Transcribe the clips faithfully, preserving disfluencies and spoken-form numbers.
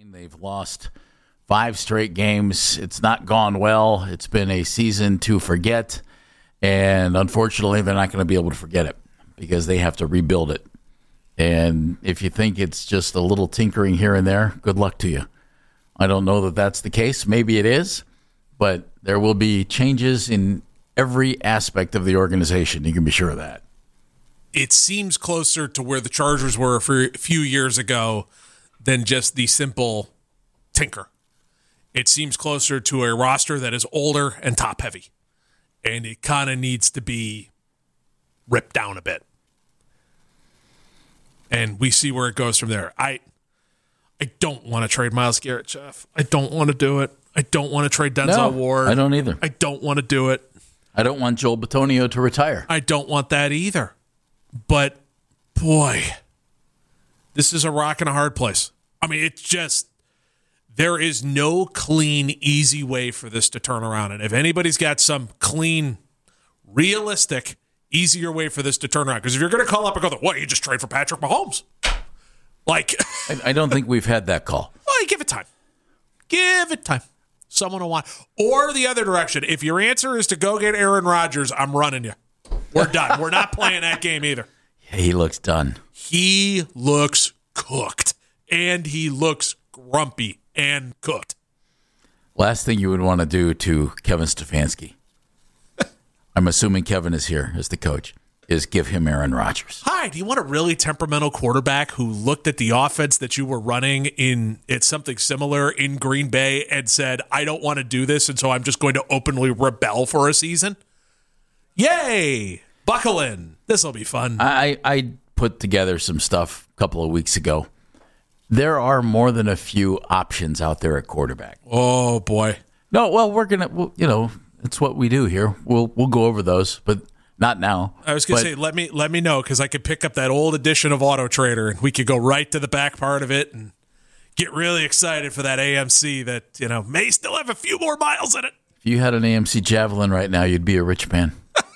They've lost five straight games. It's not gone well. It's been a season to forget. And unfortunately, they're not going to be able to forget it because they have to rebuild it. And if you think it's just a little tinkering here and there, good luck to you. I don't know that that's the case. Maybe it is, but there will be changes in every aspect of the organization. You can be sure of that. It seems closer to where the Chargers were for a few years ago than just the simple tinker. It seems closer to a roster that is older and top-heavy, and it kind of needs to be ripped down a bit. And we see where it goes from there. I I don't want to trade Myles Garrett, Jeff. I don't want to do it. I don't want to trade Denzel no, Ward. I don't either. I don't want to do it. I don't want Joel Bitonio to retire. I don't want that either. But, boy, this is a rock and a hard place. I mean, it's just, there is no clean, easy way for this to turn around. And if anybody's got some clean, realistic, easier way for this to turn around, because if you're going to call up and go, what, you just trade for Patrick Mahomes? Like, I, I don't think we've had that call. Well, give it time. Give it time. Someone will want. Or the other direction. If your answer is to go get Aaron Rodgers, I'm running you. We're done. We're not playing that game either. He looks done. He looks cooked. And he looks grumpy and cooked. Last thing you would want to do to Kevin Stefanski, I'm assuming Kevin is here as the coach, is give him Aaron Rodgers. Hi, do you want a really temperamental quarterback who looked at the offense that you were running in it's something similar in Green Bay and said, I don't want to do this, and so I'm just going to openly rebel for a season? Yay! Buckle in. This will be fun. I, I put together some stuff a couple of weeks ago. There are more than a few options out there at quarterback. Oh, boy. No, well, we're going to, we'll, you know, it's what we do here. We'll we'll go over those, but not now. I was going to say, let me let me know, because I could pick up that old edition of Auto Trader, and we could go right to the back part of it and get really excited for that A M C that, you know, may still have a few more miles in it. If you had an A M C Javelin right now, you'd be a rich man.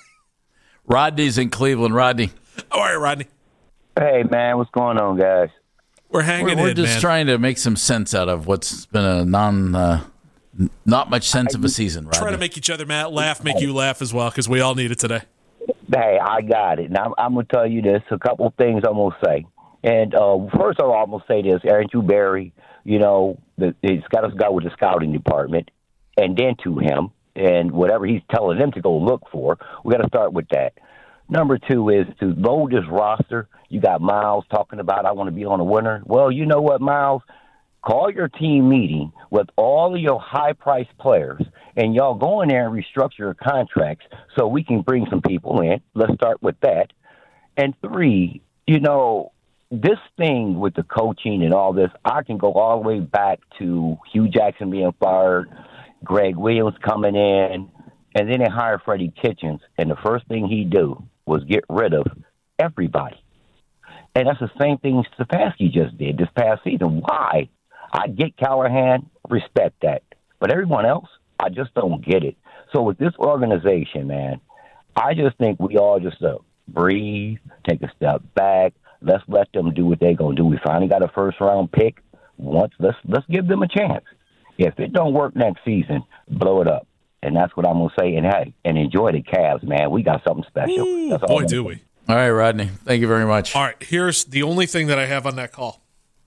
Rodney's in Cleveland. Rodney. How are you, Rodney? Hey, man. What's going on, guys? We're hanging we're, we're in, just man. trying to make some sense out of what's been a non, uh, not much sense of a season, Rodney. Try to make each other Matt laugh, make you laugh as well, because we all need it today. Hey, I got it. Now, I'm going to tell you this, a couple of things I'm going to say. And uh, first of all, I'm going to say this. Aaron Tuberry, you know, the, it's got to go with the scouting department and then to him. And whatever he's telling them to go look for, we got to start with that. Number two is to load this roster. You got Myles talking about, I want to be on a winner. Well, you know what, Myles? Call your team meeting with all of your high-priced players, and y'all go in there and restructure your contracts so we can bring some people in. Let's start with that. And three, you know, this thing with the coaching and all this, I can go all the way back to Hugh Jackson being fired, Greg Williams coming in, and then they hired Freddie Kitchens, and the first thing he do was get rid of everybody. And that's the same thing Stefanski just did this past season. Why? I get Callahan, respect that. But everyone else, I just don't get it. So with this organization, man, I just think we all just uh, breathe, take a step back. Let's let them do what they're going to do. We finally got a first-round pick. Once, let's let's give them a chance. If it don't work next season, blow it up. And that's what I'm going to say. And, hey, and enjoy the Cavs, man. We got something special. Ooh, that's all boy, do we. All right, Rodney. Thank you very much. All right, here's the only thing that I have on that call.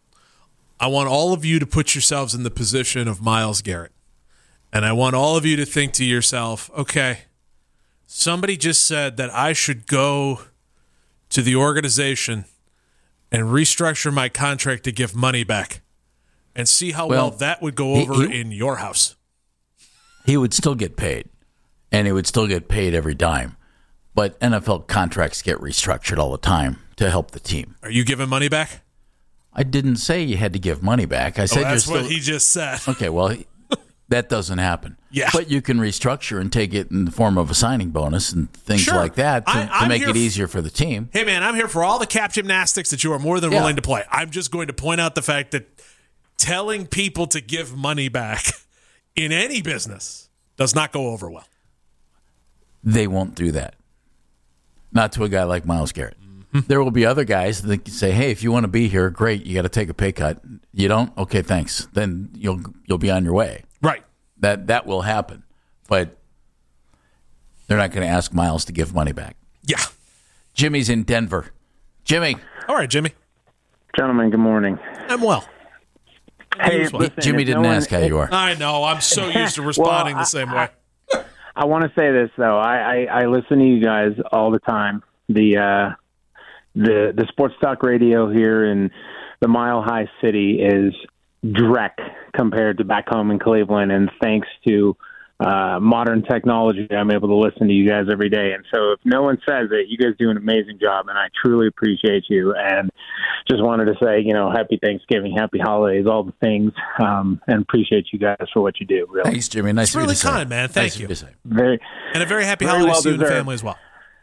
I want all of you to put yourselves in the position of Myles Garrett. And I want all of you to think to yourself, okay, somebody just said that I should go to the organization and restructure my contract to give money back and see how well, well that would go over he, he, in your house. He would still get paid, and he would still get paid every dime. But N F L contracts get restructured all the time to help the team. Are you giving money back? I didn't say you had to give money back. I said oh, that's you're still... what he just said. Okay, well, that doesn't happen. Yeah. But you can restructure and take it in the form of a signing bonus and things sure. like that to, I, to make it f- easier for the team. Hey, man, I'm here for all the cap gymnastics that you are more than yeah. willing to play. I'm just going to point out the fact that telling people to give money back in any business does not go over well. They won't do that. Not to a guy like Myles Garrett. Mm-hmm. There will be other guys that say, "Hey, if you want to be here, great. You got to take a pay cut. You don't? Okay, thanks. Then you'll you'll be on your way." Right. That that will happen, but they're not going to ask Miles to give money back. Yeah. Jimmy's in Denver. Jimmy. All right, Jimmy. Gentlemen, good morning. I'm well. Hey, well. listen, Jimmy if didn't no one- ask how you are. I know. I'm so used to responding Well, the same I, way. I, I want to say this though. I, I, I listen to you guys all the time. The uh, the the sports talk radio here in the Mile High City is dreck compared to back home in Cleveland, and thanks to uh, modern technology, I'm able to listen to you guys every day. And so if no one says it, you guys do an amazing job, and I truly appreciate you. And just wanted to say, you know, happy Thanksgiving, happy holidays, all the things, um, and appreciate you guys for what you do. Really, Thanks, Jimmy. Nice It's of you really to say. kind, man. Thank Nice you. of to say. very. And a very happy Very holidays well to you and the deserved. family as well.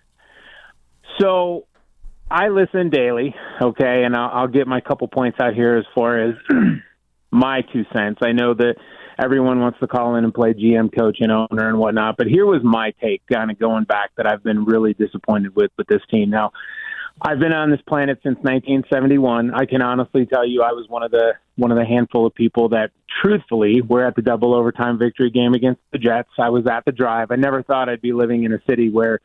So I listen daily, okay, and I'll, I'll get my couple points out here as far as my two cents. I know that everyone wants to call in and play G M, coach, and owner and whatnot, but here was my take kind of going back that I've been really disappointed with with this team. Now, I've been on this planet since nineteen seventy-one. I can honestly tell you I was one of the one of the handful of people that truthfully were at the double overtime victory game against the Jets. I was at the drive. I never thought I'd be living in a city where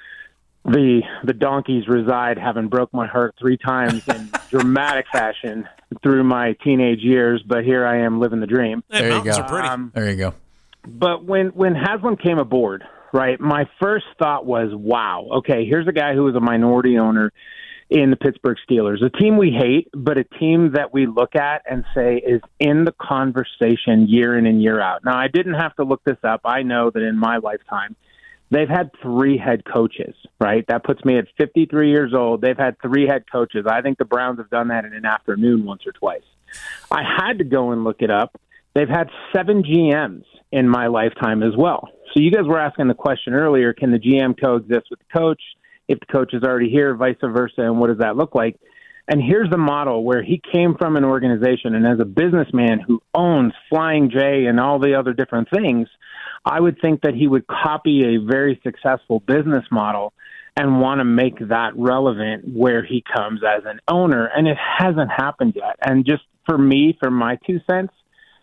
the the donkeys reside, having broke my heart three times in dramatic fashion through my teenage years, but here I am living the dream. Hey, There you mountains go. are pretty. Um, There you go. but when when Haslam came aboard, right, my first thought was, wow, okay, here's a guy who was a minority owner in the Pittsburgh Steelers, a team we hate, but a team that we look at and say is in the conversation year in and year out. Now, I didn't have to look this up. I know that in my lifetime, they've had three head coaches, right? That puts me at fifty-three years old. They've had three head coaches. I think the Browns have done that in an afternoon once or twice. I had to go and look it up. They've had seven G Ms in my lifetime as well. So you guys were asking the question earlier, can the G M coexist with the coach? If the coach is already here, vice versa, and what does that look like? And here's the model where he came from an organization, and as a businessman who owns Flying J and all the other different things, I would think that he would copy a very successful business model and want to make that relevant where he comes as an owner, and it hasn't happened yet. And just for me, for my two cents,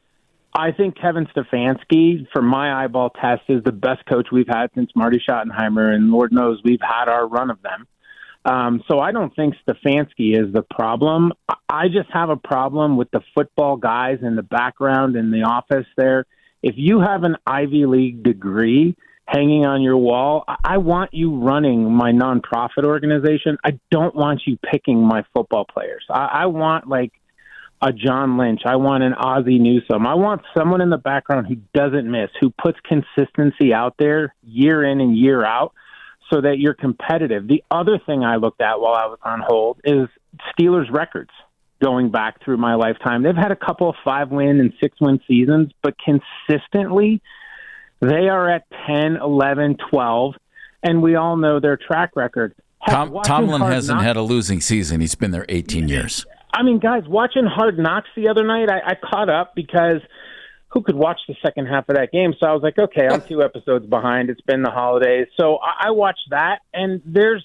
I think Kevin Stefanski, for my eyeball test, is the best coach we've had since Marty Schottenheimer, and Lord knows we've had our run of them. Um, so I don't think Stefanski is the problem. I just have a problem with the football guys in the background in the office there. If you have an Ivy League degree hanging on your wall, I want you running my nonprofit organization. I don't want you picking my football players. I, I want, like, a John Lynch. I want an Ozzie Newsome. I want someone in the background who doesn't miss, who puts consistency out there year in and year out so that you're competitive. The other thing I looked at while I was on hold is Steelers records going back through my lifetime. They've had a couple of five-win and six-win seasons, but consistently they are at ten, eleven, twelve, and we all know their track record. Heck, Tom, watching Tomlin Hard hasn't Knocks- had a losing season. He's been there eighteen years. I mean, guys, watching Hard Knocks the other night, I, I caught up because who could watch the second half of that game? So I was like, okay, I'm two episodes behind. It's been the holidays. So I, I watched that, and there's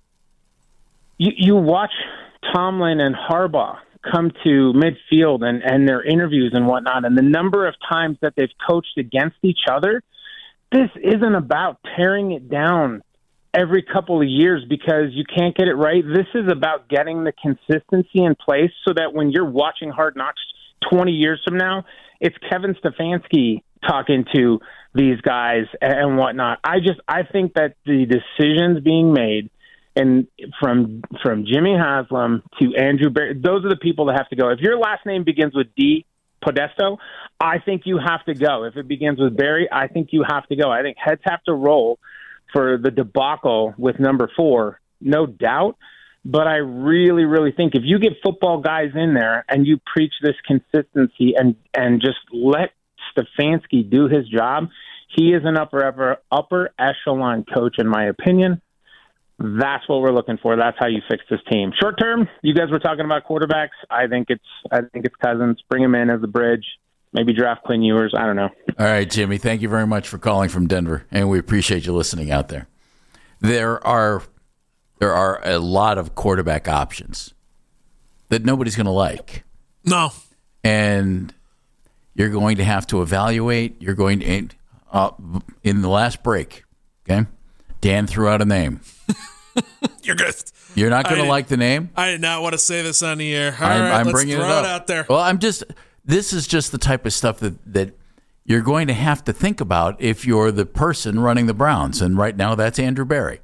you, you watch Tomlin and Harbaugh come to midfield and, and their interviews and whatnot, and the number of times that they've coached against each other, this isn't about tearing it down every couple of years because you can't get it right. This is about getting the consistency in place so that when you're watching Hard Knocks twenty years from now, it's Kevin Stefanski talking to these guys and whatnot. I just, I think that the decisions being made and from, from Jimmy Haslam to Andrew Berry, those are the people that have to go. If your last name begins with D, Podesto, I think you have to go. If it begins with Berry, I think you have to go. I think heads have to roll for the debacle with number four, no doubt. But I really, really think if you get football guys in there and you preach this consistency and, and just let Stefanski do his job, he is an upper, upper, upper echelon coach, in my opinion. That's what we're looking for. That's how you fix this team. Short term, you guys were talking about quarterbacks. I think it's, I think it's Cousins. Bring him in as the bridge. Maybe draft Quinn Ewers. I don't know. All right, Jimmy, thank you very much for calling from Denver, and we appreciate you listening out there. There are there are a lot of quarterback options that nobody's going to like. No. And you're going to have to evaluate. You're going to, uh, in the last break, okay, Dan threw out a name. You're good. You're not going to like the name? I did not want to say this on the air. All I'm, right, I'm let's bringing throw it up. it out there. Well, I'm just, this is just the type of stuff that, that you're going to have to think about if you're the person running the Browns. And right now, that's Andrew Berry.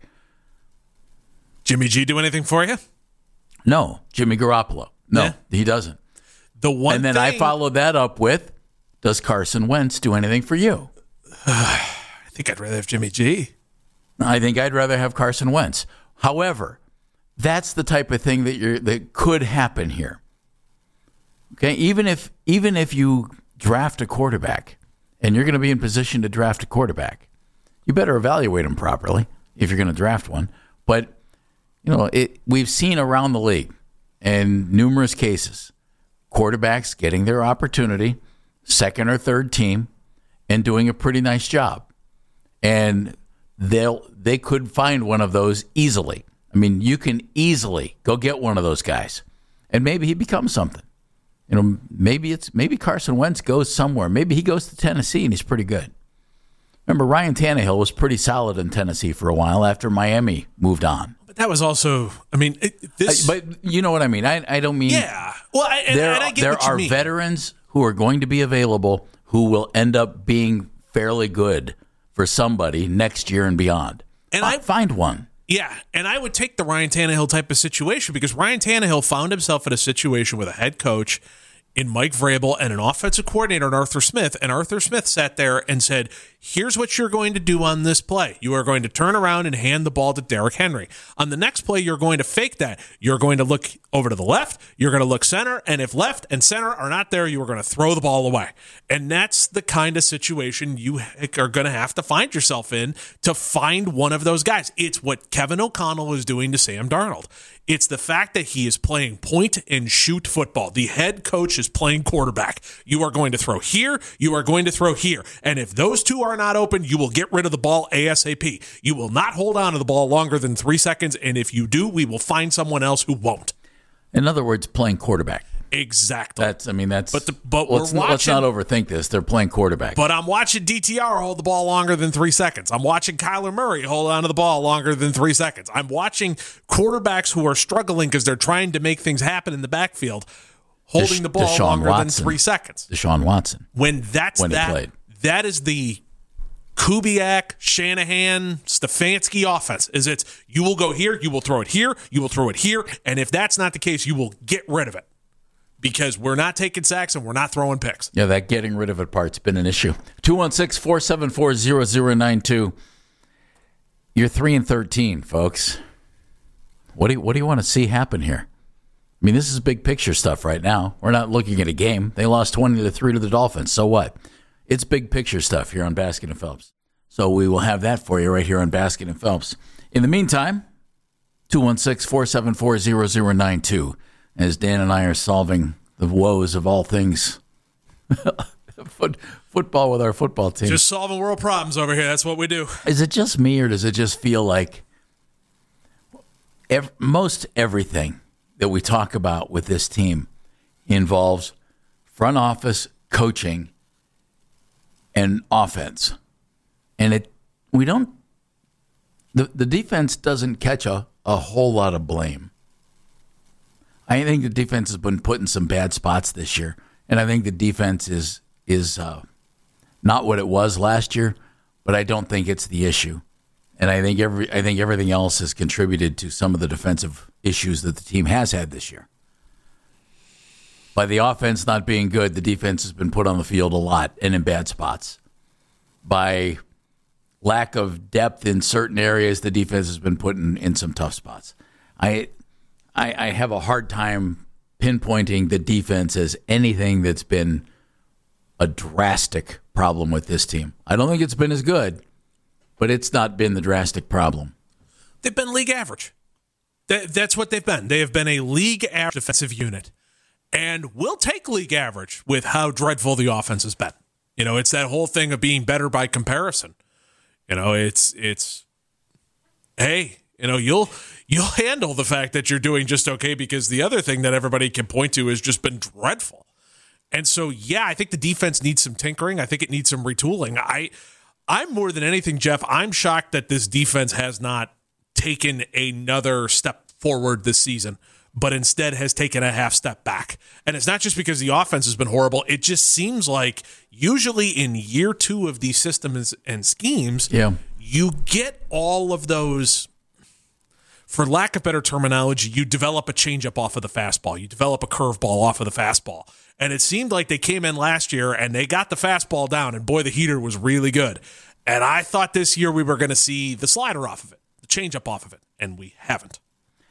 Jimmy G do anything for you? No. Jimmy Garoppolo. No, Yeah. he doesn't. The one And then thing, I followed that up with, does Carson Wentz do anything for you? I think I'd rather have Jimmy G. I think I'd rather have Carson Wentz. However, that's the type of thing that you're that could happen here. Okay, even if even if you draft a quarterback and you're going to be in position to draft a quarterback, you better evaluate him properly if you're going to draft one. But you know, it we've seen around the league in numerous cases quarterbacks getting their opportunity, second or third team, and doing a pretty nice job. And they'll they could find one of those easily. I mean, you can easily go get one of those guys, and maybe he becomes something. You know, maybe it's maybe Carson Wentz goes somewhere. Maybe he goes to Tennessee and he's pretty good. Remember, Ryan Tannehill was pretty solid in Tennessee for a while after Miami moved on. But that was also, I mean, it, this. I, but you know what I mean. I I don't mean. Yeah. Well, I, and, there and I get there what you are mean. veterans who are going to be available who will end up being fairly good for somebody next year and beyond. And Fi- I find one. Yeah, and I would take the Ryan Tannehill type of situation because Ryan Tannehill found himself in a situation with a head coach in Mike Vrabel and an offensive coordinator in Arthur Smith, and Arthur Smith sat there and said, here's what you're going to do on this play. You are going to turn around and hand the ball to Derrick Henry. On the next play, you're going to fake that. You're going to look over to the left, you're going to look center, and if left and center are not there, you are going to throw the ball away. And that's the kind of situation you are going to have to find yourself in to find one of those guys. It's what Kevin O'Connell is doing to Sam Darnold. It's the fact that he is playing point and shoot football. The head coach is playing quarterback. You are going to throw here. You are going to throw here. And if those two are not open, you will get rid of the ball ASAP. You will not hold on to the ball longer than three seconds. And if you do, we will find someone else who won't. In other words, playing quarterback. Exactly. That's, I mean, that's. But the, but let's, we're watching, let's not overthink this. They're playing quarterback. But I'm watching D T R hold the ball longer than three seconds. I'm watching Kyler Murray hold on to the ball longer than three seconds. I'm watching quarterbacks who are struggling because they're trying to make things happen in the backfield, holding Desha- the ball Deshaun longer Watson. than three seconds. Deshaun Watson. When that's When he that, played. that is the Kubiak, Shanahan, Stefanski offense. Is it's you will go here, you will throw it here, you will throw it here, and if that's not the case, you will get rid of it. Because we're not taking sacks and we're not throwing picks. Yeah, that getting rid of it part's been an issue. two one six, four seven four, zero zero nine two. You're three and thirteen, folks. What do you, what do you want to see happen here? I mean, this is big picture stuff right now. We're not looking at a game. They lost twenty to three to the Dolphins. So what? It's big picture stuff here on Baskin and Phelps. So we will have that for you right here on Baskin and Phelps. In the meantime, two one six, four seven four, zero zero nine two. As Dan and I are solving the woes of all things Foot, football with our football team. Just solving world problems over here. That's what we do. Is it just me, or does it just feel like ev- most everything that we talk about with this team involves front office, coaching, and offense? And it we don't the, the defense doesn't catch a, a whole lot of blame. I think the defense has been put in some bad spots this year, and I think the defense is is uh, not what it was last year, but I don't think it's the issue. And I think every I think everything else has contributed to some of the defensive issues that the team has had this year. By the offense not being good, the defense has been put on the field a lot and in bad spots. By lack of depth in certain areas, the defense has been put in, in some tough spots. I I, I have a hard time pinpointing the defense as anything that's been a drastic problem with this team. I don't think it's been as good, but it's not been the drastic problem. They've been league average. That, that's what they've been. They have been a league average defensive unit. And we'll take league average with how dreadful the offense has been. You know, it's that whole thing of being better by comparison. You know, it's, it's hey, You know, you'll you'll handle the fact that you're doing just okay because the other thing that everybody can point to has just been dreadful. And so, yeah, I think the defense needs some tinkering. I think it needs some retooling. I, I'm more than anything, Jeff, I'm shocked that this defense has not taken another step forward this season, but instead has taken a half step back. And it's not just because the offense has been horrible. It just seems like usually in year two of these systems and schemes, yeah. you get all of those, for lack of better terminology, you develop a changeup off of the fastball. You develop a curveball off of the fastball. And it seemed like they came in last year and they got the fastball down, and boy, the heater was really good. And I thought this year we were going to see the slider off of it, the changeup off of it, and we haven't.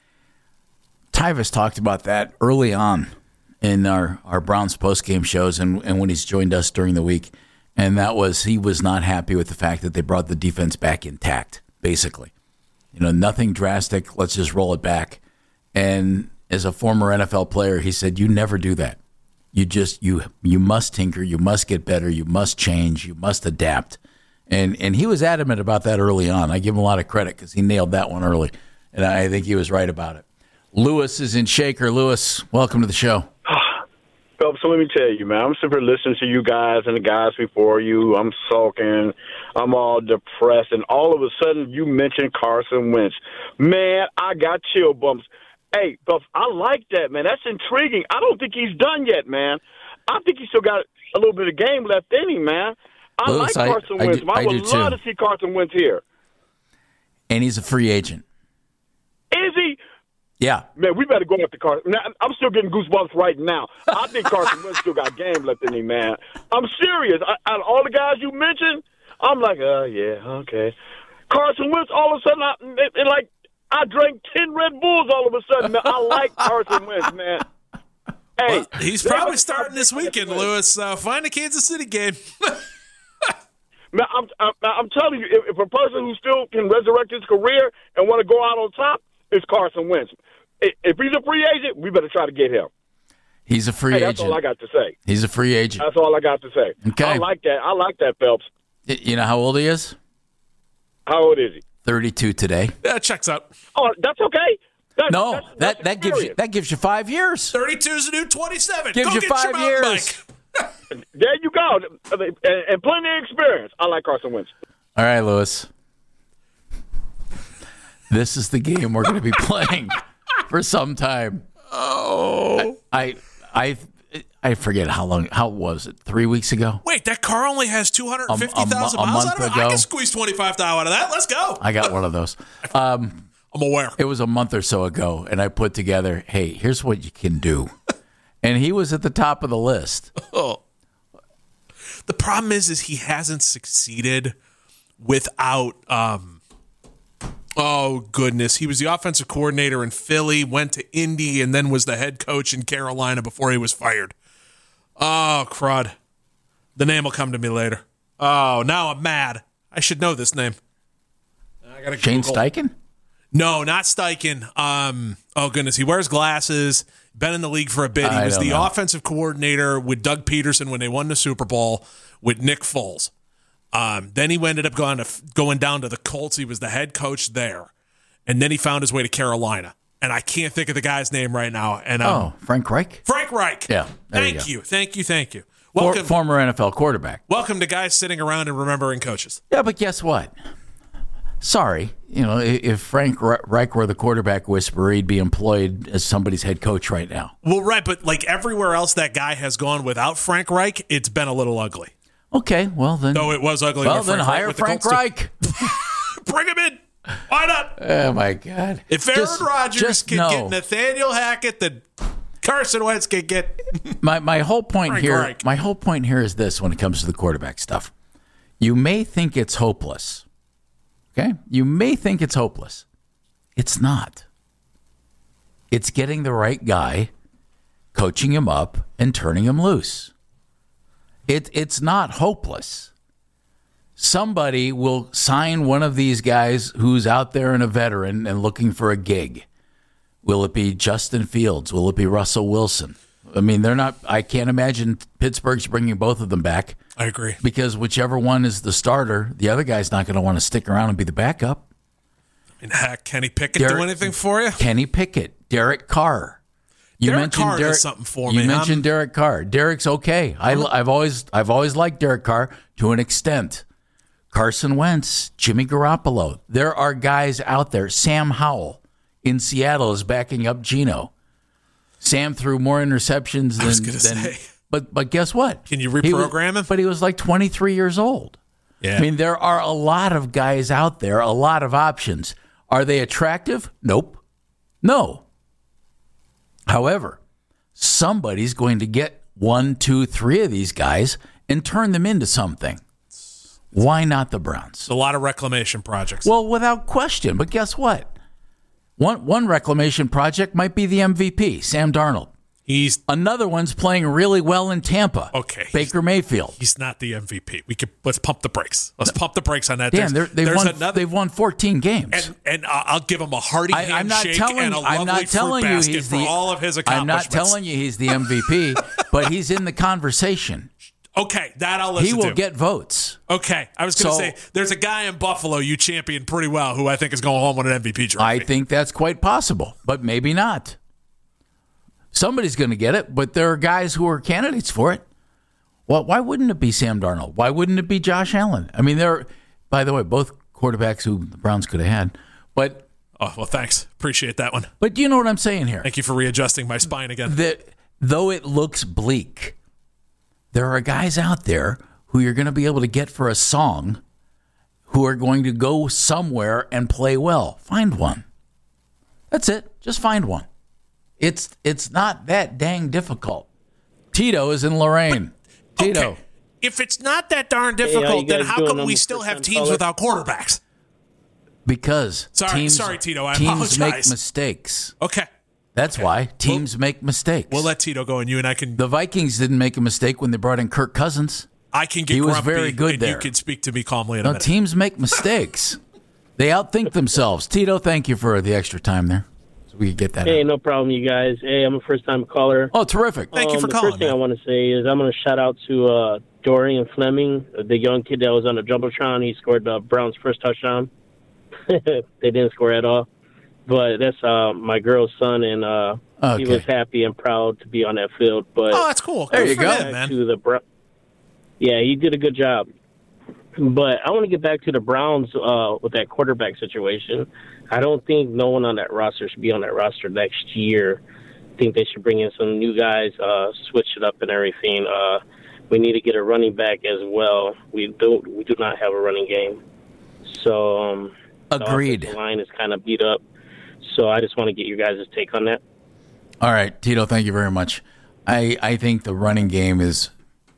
Tyvis talked about that early on in our, our Browns postgame shows and, and when he's joined us during the week. And that was he was not happy with the fact that they brought the defense back intact, basically. You know, nothing drastic. Let's just roll it back. And as a former N F L player, he said, you never do that. You just you you must tinker, you must get better, you must change, you must adapt. And and he was adamant about that early on. I give him a lot of credit because he nailed that one early. And I think he was right about it. Lewis is in Shaker. Lewis, welcome to the show. Well, so let me tell you, man, I'm sitting here listening to you guys and the guys before you. I'm sulking. I'm all depressed. And all of a sudden, you mentioned Carson Wentz. Man, I got chill bumps. Hey, Buff, I like that, man. That's intriguing. I don't think he's done yet, man. I think he's still got a little bit of game left in him, man. I Lewis, like Carson I, Wentz. I, do, I, I would do love too. to see Carson Wentz here. And he's a free agent. Is he? Yeah. Man, we better go after Carson. Now, I'm still getting goosebumps right now. I think Carson Wentz still got game left in him, man. I'm serious. I, out of all the guys you mentioned, I'm like, oh, yeah, okay. Carson Wentz, all of a sudden, I, it, it like, I drank ten Red Bulls all of a sudden, man. I like Carson Wentz, man. Hey, well, he's probably starting this weekend, Lewis. Uh, find a Kansas City game. Man, I'm, I'm, I'm telling you, if, if a person who still can resurrect his career and want to go out on top, it's Carson Wentz. If he's a free agent, we better try to get him. He's a free hey, agent. That's all I got to say. He's a free agent. That's all I got to say. Okay. I like that. I like that, Phelps. You know how old he is? How old is he? thirty-two today. That checks out. Oh, that's okay. That's, no, that's, that, that's that gives you that gives you five years. thirty-two is a new twenty-seven. Gives Go you get five your mountain years. Bike. There you go. And, and plenty of experience. I like Carson Wentz. All right, Lewis. This is the game we're going to be playing for some time. Oh, I, I, I, I forget how long. How was it? Three weeks ago. Wait, that car only has two hundred fifty thousand a, a, a miles month on it? ago. I can squeeze twenty-five thousand out of that. Let's go. I got one of those. Um, I'm aware. It was a month or so ago, and I put together, hey, here's what you can do. And he was at the top of the list. Oh. The problem is, is he hasn't succeeded without, um, oh, goodness. He was the offensive coordinator in Philly, went to Indy, and then was the head coach in Carolina before he was fired. Oh, crud. The name will come to me later. Oh, now I'm mad. I should know this name. I gotta Shane Google. Steichen? No, not Steichen. Um, oh, goodness. He wears glasses. Been in the league for a bit. He I was don't the know. offensive coordinator with Doug Peterson when they won the Super Bowl with Nick Foles. Um, then he ended up going, to, going down to the Colts. He was the head coach there. And then he found his way to Carolina. And I can't think of the guy's name right now. And um, Oh, Frank Reich? Frank Reich. Yeah, there you Thank go. you. Thank you. Thank you. For, Welcome, former N F L quarterback. welcome to guys sitting around and remembering coaches. Yeah, but guess what? Sorry. You know, if Frank Reich were the quarterback whisperer, he'd be employed as somebody's head coach right now. Well, right, but like everywhere else that guy has gone without Frank Reich, it's been a little ugly. Okay, well then. Though it was ugly. well, with then Frank Reich hire with the Frank Colts, Reich. too. Bring him in. Why not? Oh, my God. If Aaron Just- Rodgers just can know. get Nathaniel Hackett, then Carson Wentz can get. My my whole point Frank here, Reich. my whole point here is this: when it comes to the quarterback stuff, you may think it's hopeless. Okay, you may think it's hopeless. It's not. It's getting the right guy, coaching him up, and turning him loose. It it's not hopeless. Somebody will sign one of these guys who's out there and a veteran and looking for a gig. Will it be Justin Fields? Will it be Russell Wilson? I mean, they're not. I can't imagine Pittsburgh's bringing both of them back I agree. because whichever one is the starter, the other guy's not going to want to stick around and be the backup. And heck, Kenny Pickett Derek, do anything for you? Kenny Pickett, Derek Carr. You Derek mentioned Carr Derek, does something for you me. mentioned I'm, Derek Carr. Derek's okay. I, I've always I've always liked Derek Carr to an extent. Carson Wentz, Jimmy Garoppolo. There are guys out there. Sam Howell in Seattle is backing up Geno. Sam threw more interceptions than. I was going to than say. But but guess what? Can you He was- reprogram him? But he was like twenty-three years old. Yeah. I mean, there are a lot of guys out there, a lot of options. Are they attractive? Nope. No. However, somebody's going to get one, two, three of these guys and turn them into something. Why not the Browns? a lot of reclamation projects. Well, without question. But guess what? One one reclamation project might be the M V P, Sam Darnold. He's Another one's playing really well in Tampa. Okay. Baker Mayfield. he's not the M V P. We could let's pump the brakes. Let's pump the brakes on that. Dan, There's- they're, they've there's won. another, They've won fourteen games. and and uh, I'll give him a hearty I, I'm not handshake telling. and a lovely I'm not telling fruit you basket he's for the. all of his I'm accomplishments. not telling you he's the M V P, but he's in the conversation. Okay, that I'll listen He will to. get votes. Okay, I was going to So- say there's a guy in Buffalo you championed pretty well who I think is going home with an M V P trophy. I think that's quite possible, but maybe not. Somebody's going to get it, but there are guys who are candidates for it. Well, why wouldn't it be Sam Darnold? Why wouldn't it be Josh Allen? I mean, they're, by the way, both quarterbacks who the Browns could have had. But Oh well, thanks. Appreciate that one. but do you know what I'm saying here? Thank you for readjusting my spine again. That though it looks bleak, there are guys out there who you're going to be able to get for a song who are going to go somewhere and play well. Find one. That's it. Just find one. It's it's not that dang difficult. Tito is in Lorraine. Tito. Okay. If it's not that darn Hey, how difficult, you then guys how doing? come I'm we a still have first-time teams caller. without quarterbacks? Because Sorry- teams, sorry, Tito, I teams apologize. make mistakes. Okay, That's why teams make mistakes. we'll let Tito go, and you and I can. the Vikings didn't make a mistake when they brought in Kirk Cousins. I can get he was grumpy, very good and there. you can speak to me calmly in a No, minute. teams make mistakes. They outthink themselves. Tito, thank you for the extra time there. So we could get that Hey, out. no problem, you guys. Hey, I'm a first-time caller. Oh, terrific. Thank you Um, for the calling, first thing man. I want to say is I'm going to shout out to uh, Dorian Fleming, the young kid that was on the Jumbotron. He scored the Browns' first touchdown. They didn't score at all. But that's uh, my girl's son, and uh, Okay. he was happy and proud to be on that field. But Oh, that's cool. There Good you for go. him, back man. to the Bro- yeah, he did a good job. But I want to get back to the Browns uh, with that quarterback situation. I don't think no one on that roster should be on that roster next year. I think they should bring in some new guys, uh, switch it up and everything. Uh, we need to get a running back as well. We do we do not have a running game, so um, Agreed. The offensive line is kind of beat up. So I just want to get your guys' take on that. All right, Tito, thank you very much. I, I think the running game is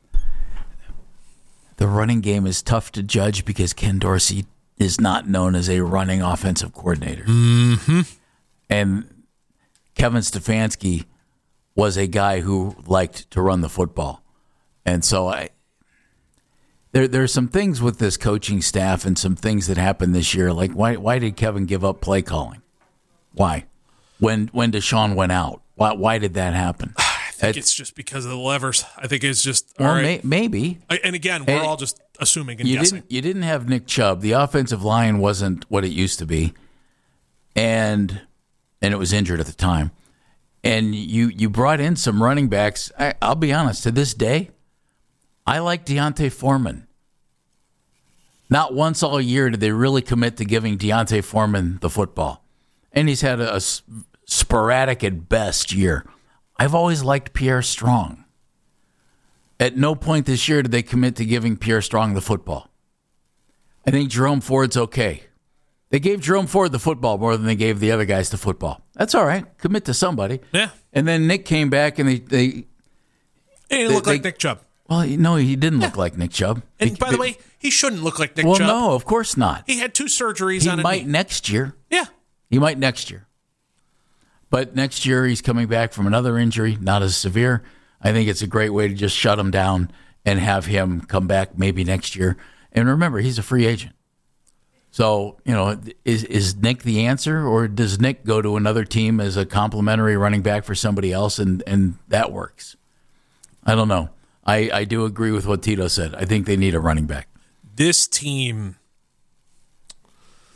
the running game is tough to judge because Ken Dorsey is not known as a running offensive coordinator. Mm-hmm. And Kevin Stefanski was a guy who liked to run the football. And so I there there's some things with this coaching staff and some things that happened this year. Like why why did Kevin give up play calling? Why? When when Deshaun went out, why why did that happen? I think it's just because of the levers. I think it's just all Well, right. may, maybe I- and again, we're Hey, all just assuming and you guessing. didn't you didn't have Nick Chubb. The offensive line wasn't what it used to be, and and it was injured at the time. And you you brought in some running backs. I, I'll be honest. To this day, I like Deontay Foreman. Not once all year did they really commit to giving Deontay Foreman the football, and he's had a, a s- sporadic at best year. I've always liked Pierre Strong. At no point this year did they commit to giving Pierre Strong the football. I think Jerome Ford's okay. They gave Jerome Ford the football more than they gave the other guys the football. That's all right. Commit to somebody. Yeah. And then Nick came back and they, they He didn't They- look like they- Nick Chubb. well, no, he didn't look like Nick Chubb. And Be- by the be- way, he shouldn't look like Nick well, Chubb. no, of course not. He had two surgeries He on a might knee. next year. Yeah. He might next year. But next year he's coming back from another injury, not as severe. I think it's a great way to just shut him down and have him come back maybe next year. And remember, he's a free agent. So, you know, is is Nick the answer, or does Nick go to another team as a complimentary running back for somebody else and, and that works? I don't know. I, I do agree with what Tito said. I think they need a running back. This team,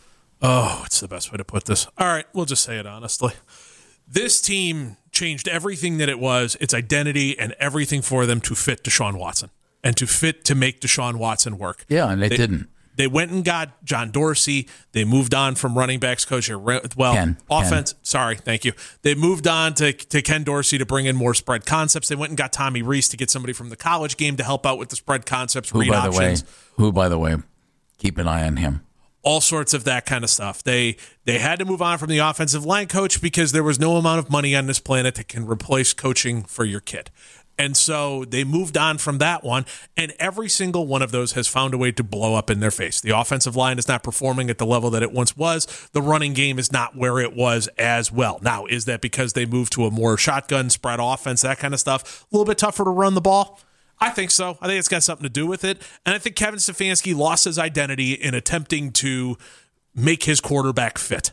Oh, it's the best way to put this. All right, we'll just say it honestly. This team changed everything that it was, its identity, and everything for them to fit Deshaun Watson and to fit to make Deshaun Watson work. Yeah, and they, they didn't. They went and got John Dorsey. They moved on from running backs coach. Well, Ken, offense. Ken. Sorry, thank you. They moved on to, to Ken Dorsey to bring in more spread concepts. They went and got Tommy Rees to get somebody from the college game to help out with the spread concepts, Who, read by options. the way, who, by the way, keep an eye on him. All sorts of that kind of stuff. They they had to move on from the offensive line coach because there was no amount of money on this planet that can replace coaching for your kid. And so they moved on from that one, and every single one of those has found a way to blow up in their face. The offensive line is not performing at the level that it once was. The running game is not where it was as well. Now, is that because they moved to a more shotgun spread offense, that kind of stuff? A little bit tougher to run the ball? I think so. I think it's got something to do with it. And I think Kevin Stefanski lost his identity in attempting to make his quarterback fit.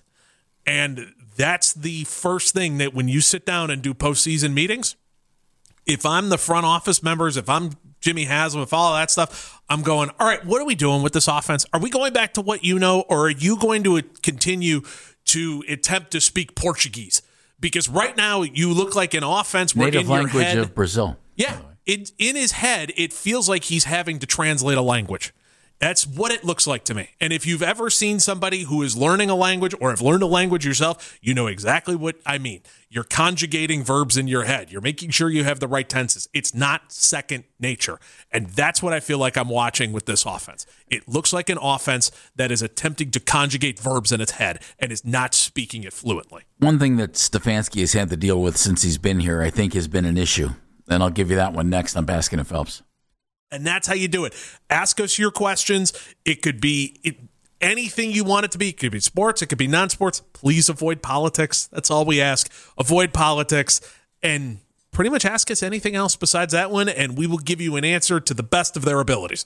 And that's the first thing that when you sit down and do postseason meetings, if I'm the front office members, if I'm Jimmy Haslam, if all of that stuff, I'm going, all right, what are we doing with this offense? Are we going back to what you know, or are you going to continue to attempt to speak Portuguese? Because right now you look like an offense where Native in your language head, of Brazil. Yeah. It, in his head, it feels like he's having to translate a language. That's what it looks like to me. And if you've ever seen somebody who is learning a language or have learned a language yourself, you know exactly what I mean. You're conjugating verbs in your head. You're making sure you have the right tenses. It's not second nature. And that's what I feel like I'm watching with this offense. It looks like an offense that is attempting to conjugate verbs in its head and is not speaking it fluently. One thing that Stefanski has had to deal with since he's been here, I think, has been an issue. And I'll give you that one next on Baskin and Phelps. And that's how you do it. Ask us your questions. It could be it, anything you want it to be. It could be sports. It could be non-sports. Please avoid politics. That's all we ask. Avoid politics and pretty much ask us anything else besides that one, and we will give you an answer to the best of their abilities.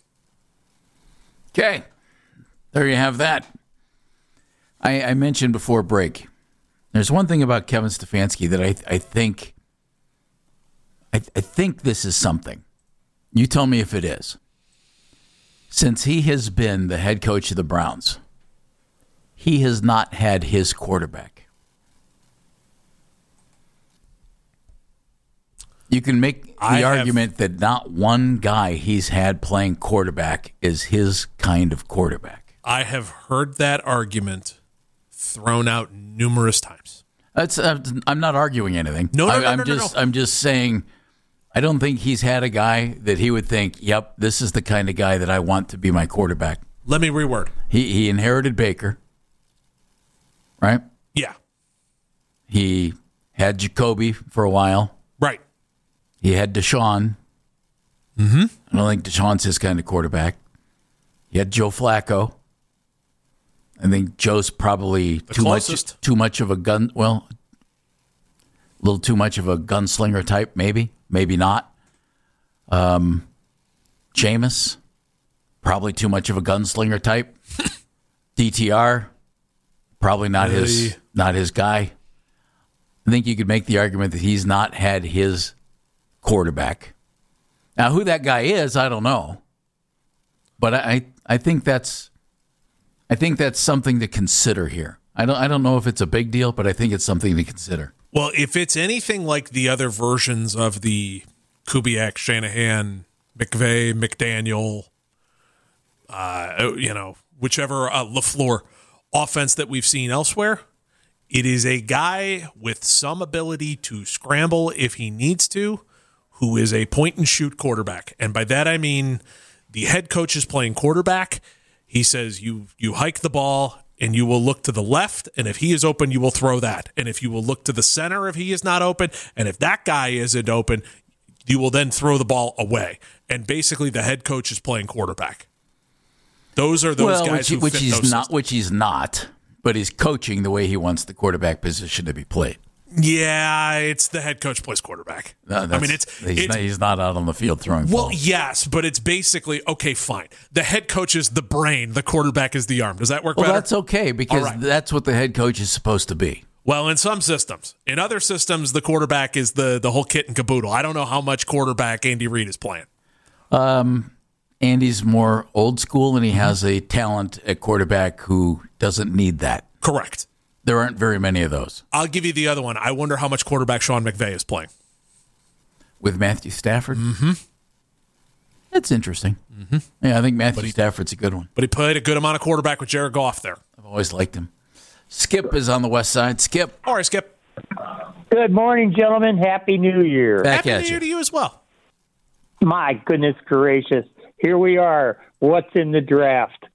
Okay. There you have that. I, I mentioned before break, there's one thing about Kevin Stefanski that I, I think... I, I think this is something. You tell me if it is. Since he has been the head coach of the Browns, he has not had his quarterback. You can make the I argument have, that not one guy he's had playing quarterback is his kind of quarterback. I have heard that argument thrown out numerous times. That's, uh, I'm not arguing anything. No, no, I, no, I'm no, no, just, no. I'm just saying. I don't think he's had a guy that he would think, yep, this is the kind of guy that I want to be my quarterback. Let me reword. He he inherited Baker, right? Yeah. He had Jacoby for a while. Right. He had Deshaun. Mm-hmm. I don't think Deshaun's his kind of quarterback. He had Joe Flacco. I think Joe's probably The too closest. much too much of a gun. Well, a little too much of a gunslinger type, maybe. Maybe not. Um, Jameis, probably too much of a gunslinger type. D T R, probably not Hey. his not his guy. I think you could make the argument that he's not had his quarterback. Now, who that guy is, I don't know. But I I think that's I think that's something to consider here. I don't I don't know if it's a big deal, but I think it's something to consider. Well, if it's anything like the other versions of the Kubiak, Shanahan, McVay, McDaniel, uh, you know, whichever uh, LaFleur offense that we've seen elsewhere, it is a guy with some ability to scramble if he needs to, who is a point-and-shoot quarterback. And by that I mean the head coach is playing quarterback. He says you you hike the ball, and you will look to the left, and if he is open, you will throw that. And if you will look to the center if he is not open, and if that guy isn't open, you will then throw the ball away. And basically, the head coach is playing quarterback. Those are those well, guys which, who which fit he's those not. systems. Which he's not. But he's coaching the way he wants the quarterback position to be played. Yeah, it's the head coach plays quarterback. No, I mean, it's he's, it's not, he's not out on the field throwing well, balls. yes, but it's basically okay. Fine, the head coach is the brain, the quarterback is the arm. Does that work Well, better? that's okay because right. that's what the head coach is supposed to be. Well, in some systems. In other systems, the quarterback is the the whole kit and caboodle. I don't know how much quarterback Andy Reid is playing. Um, Andy's more old school, and he has a talent at quarterback who doesn't need that. Correct. There aren't very many of those. I'll give you the other one. I wonder how much quarterback Sean McVay is playing. With Matthew Stafford? Mm-hmm. That's interesting. Mm-hmm. Yeah, I think Matthew he, Stafford's a good one. But he played a good amount of quarterback with Jared Goff there. I've always liked him. Skip is on the west side. Skip. All right, Skip. Good morning, gentlemen. Happy New Year. Back Happy at New you. Year to you as well. My goodness gracious. Here we are. What's in the draft?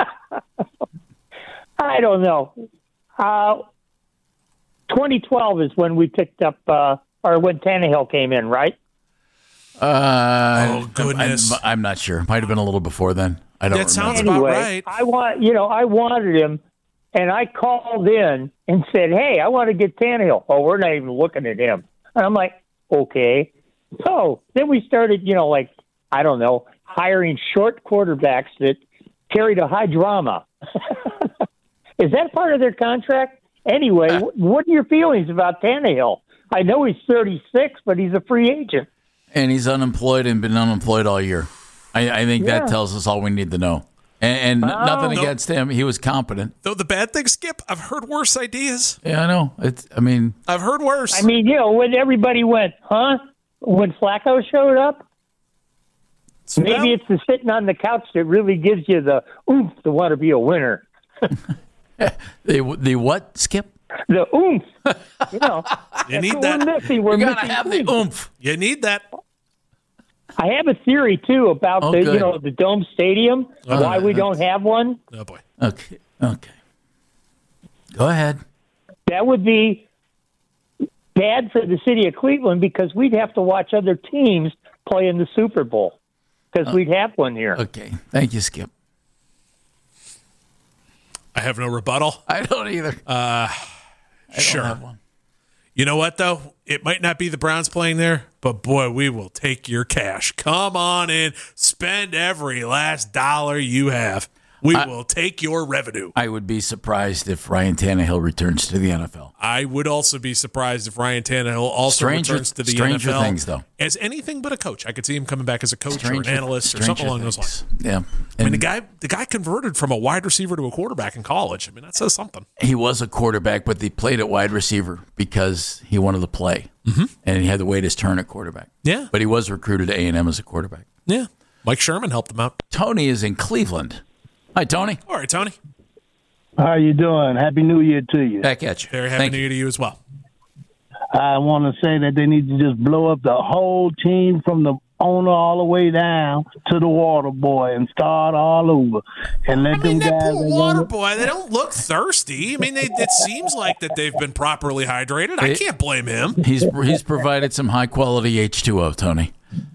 I don't know. Uh, twenty twelve is when we picked up, uh, or when Tannehill came in, right? Uh, oh, goodness. I'm, I'm not sure. Might have been a little before then. I don't That remember. sounds Anyway, about right. I want, you know, I wanted him, and I called in and said, hey, I want to get Tannehill. Oh, we're not even looking at him. And I'm like, okay. So then we started, you know, like, I don't know, hiring short quarterbacks that carried a high drama. Is that part of their contract? Anyway, uh, what are your feelings about Tannehill? I know he's thirty-six, but he's a free agent. And he's unemployed and been unemployed all year. I, I think Yeah. that tells us all we need to know. And, and Oh. nothing Nope. against him. He was competent. Though the bad thing, Skip, I've heard worse ideas. Yeah, I know. It's. I mean, I've heard worse. I mean, you know, when everybody went, huh? When Flacco showed up? So Maybe now- it's the sitting on the couch that really gives you the oomph to want to be a winner. the the what? Skip. The oomph. You know, You need that's what that. We're missing. We're You gotta missing have the oomph. oomph. You need that. I have a theory too about Oh, the good. you know the dome stadium. Oh, why we don't have one? Oh, boy. Okay. Okay. Go ahead. That would be bad for the city of Cleveland because we'd have to watch other teams play in the Super Bowl because Oh. we'd have one here. Okay. Thank you, Skip. I have no rebuttal. I don't either. Uh, I sure. don't have one. You know what, though? It might not be the Browns playing there, but boy, we will take your cash. Come on in. Spend every last dollar you have. We I- will take your revenue. I would be surprised if Ryan Tannehill returns to the N F L. I would also be surprised if Ryan Tannehill also Stranger- returns to the stranger N F L things, though. as anything but a coach. I could see him coming back as a coach Stranger- or an analyst or stranger something along those lines. things. Yeah. I mean, And the guy, the guy converted from a wide receiver to a quarterback in college. I mean, that says something. he was a quarterback, but he played at wide receiver because he wanted to play, mm-hmm. and he had to wait his turn at quarterback. Yeah, But he was recruited to A and M as a quarterback. yeah. Mike Sherman helped him out. Tony is in Cleveland. Hi, Tony. All right, Tony. How you doing? Happy New Year to you. Back at you. Very happy Thank New you. Year to you as well. I want to say that they need to just blow up the whole team from the owner all the way down to the water boy and start all over and let I mean, them that guys. poor that water wanna- boy, they don't look thirsty. I mean, they, it seems like that they've been properly hydrated. I They- can't blame him. He's he's provided some high quality H two O, Tony.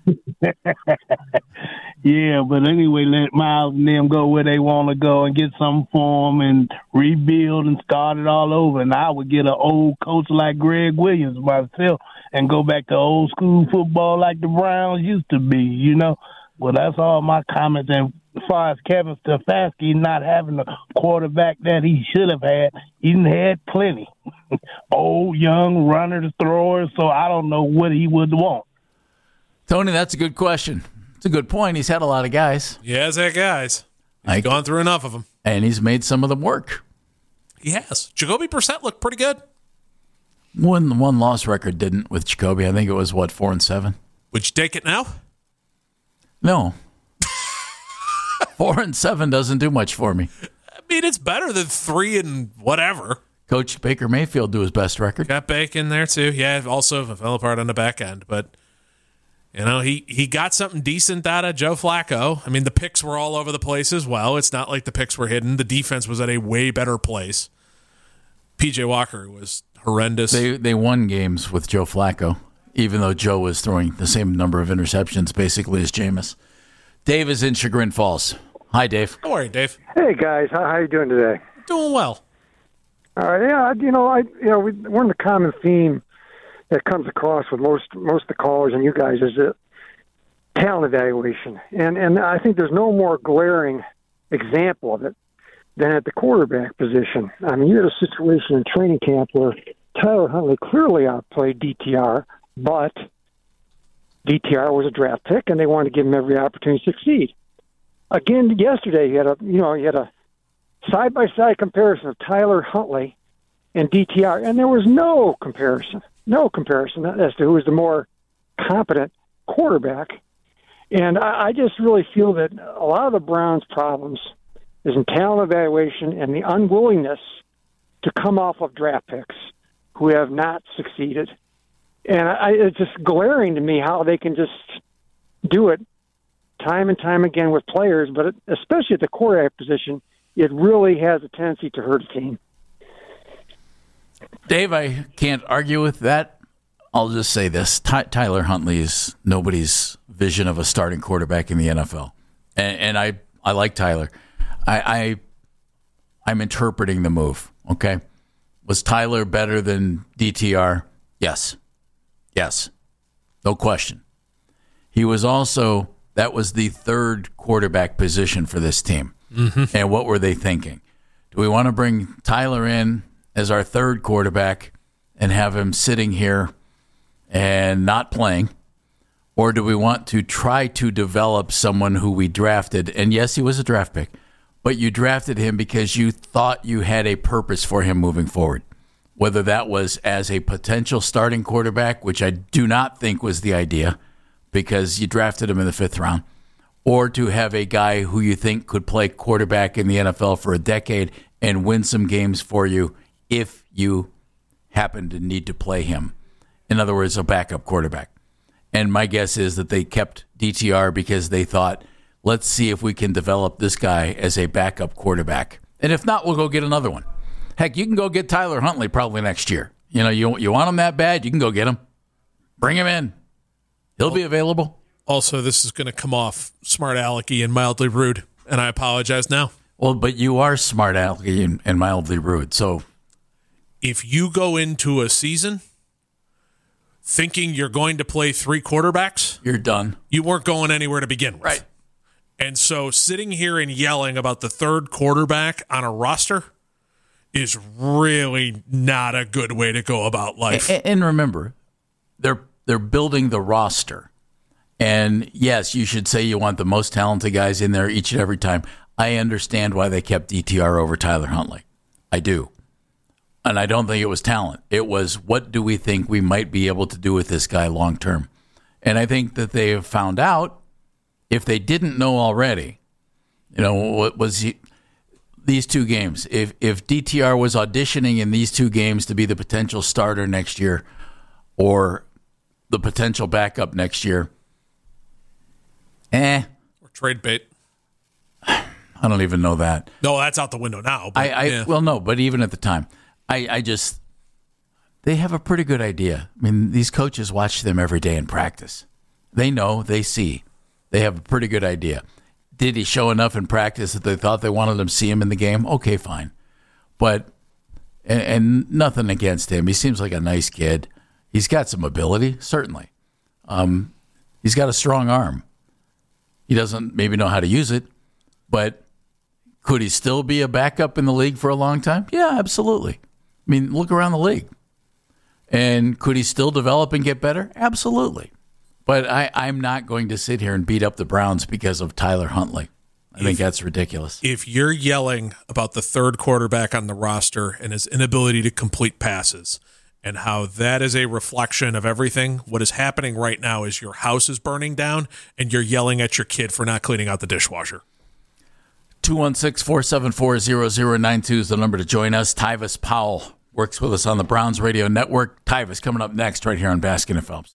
Yeah, but anyway, let Miles and them go where they want to go and get something for them and rebuild and start it all over. And I would get an old coach like Greg Williams myself and go back to old school football like the Browns used to be, you know. Well, that's all my comments. And as far as Kevin Stefanski not having the quarterback that he should have had, he had plenty. Old, young runners, throwers, so I don't know what he would want. Tony, that's a good question. It's a good point. He's had a lot of guys, He has that guys. He's I- gone through enough of them. and he's made some of them work. He has. Jacoby Brissett looked pretty good. One one loss record didn't with Jacoby. I think it was what four and seven. Would you take it now? No, four and seven doesn't do much for me. I mean, it's better than three and whatever. Coach Baker Mayfield do his best record. Got Bacon there too. Yeah, also fell apart on the back end, but you know he he got something decent out of Joe Flacco. I mean, the picks were all over the place as well. It's not like the picks were hidden. The defense was at a way better place. P J Walker was horrendous. They they won games with Joe Flacco, even though Joe was throwing the same number of interceptions basically as Jameis. Dave is in Chagrin Falls. Hi, Dave. Don't worry, Dave. Hey guys, how, how you doing today? Doing well. All right, yeah, you know, I, you know, we, one of the common theme that comes across with most most of the callers and you guys is a talent evaluation, and and I think there's no more glaring example of it than at the quarterback position. I mean, you had a situation in training camp where Tyler Huntley clearly outplayed D T R, but D T R was a draft pick, and they wanted to give him every opportunity to succeed. again yesterday, you had a you know you had a side by side comparison of Tyler Huntley and D T R, and there was no comparison, no comparison as to who was the more competent quarterback. And I, I just really feel that a lot of the Browns' problems is in talent evaluation and the unwillingness to come off of draft picks who have not succeeded. And I, it's just glaring to me how they can just do it time and time again with players, but it, especially at the quarterback position, it really has a tendency to hurt a team. Dave, I can't argue with that. I'll just say this. Ty- Tyler Huntley is nobody's vision of a starting quarterback in the N F L. And, and I, I like Tyler. I, I, I'm interpreting the move, okay? Was Tyler better than D T R? Yes. Yes. No question. He was also, that was the third quarterback position for this team. Mm-hmm. And what were they thinking? Do we want to bring Tyler in as our third quarterback and have him sitting here and not playing? Or do we want to try to develop someone who we drafted? And yes, he was a draft pick, but you drafted him because you thought you had a purpose for him moving forward. Whether that was as a potential starting quarterback, which I do not think was the idea because you drafted him in the fifth round, or to have a guy who you think could play quarterback in the N F L for a decade and win some games for you if you happen to need to play him. In other words, a backup quarterback. And my guess is that they kept D T R because they thought, let's see if we can develop this guy as a backup quarterback. And if not, we'll go get another one. Heck, you can go get Tyler Huntley probably next year. You know, you you want him that bad, you can go get him. Bring him in. He'll be available. Also, this is going to come off smart alecky and mildly rude, and I apologize now. Well, but you are smart alecky and, and mildly rude. So if you go into a season thinking you're going to play three quarterbacks, you're done. You weren't going anywhere to begin with. Right. And so sitting here and yelling about the third quarterback on a roster is really not a good way to go about life. And, and remember, they're they're building the roster. And yes, you should say you want the most talented guys in there each and every time. I understand why they kept D T R over Tyler Huntley. I do. And I don't think it was talent. It was, what do we think we might be able to do with this guy long term? And I think that they have found out, if they didn't know already, you know, what was he, these two games. If if D T R was auditioning in these two games to be the potential starter next year or the potential backup next year, eh. Or trade bait. I don't even know that. No, that's out the window now. But, I, I yeah. Well, no, but even at the time, I, I just, they have a pretty good idea. I mean, these coaches watch them every day in practice. They know, they see. They have a pretty good idea. Did he show enough in practice that they thought they wanted him to see him in the game? Okay, fine. But, and, and nothing against him. He seems like a nice kid. He's got some ability, certainly. Um, he's got a strong arm. He doesn't maybe know how to use it, but could he still be a backup in the league for a long time? Yeah, absolutely. I mean, look around the league. And could he still develop and get better? Absolutely. But I, I'm not going to sit here and beat up the Browns because of Tyler Huntley. I if, think that's ridiculous. If you're yelling about the third quarterback on the roster and his inability to complete passes and how that is a reflection of everything, what is happening right now is your house is burning down and you're yelling at your kid for not cleaning out the dishwasher. two one six, four seven four, zero zero nine two is the number to join us. Tyvis Powell works with us on the Browns Radio Network. Tyvis coming up next right here on Baskin and Phelps.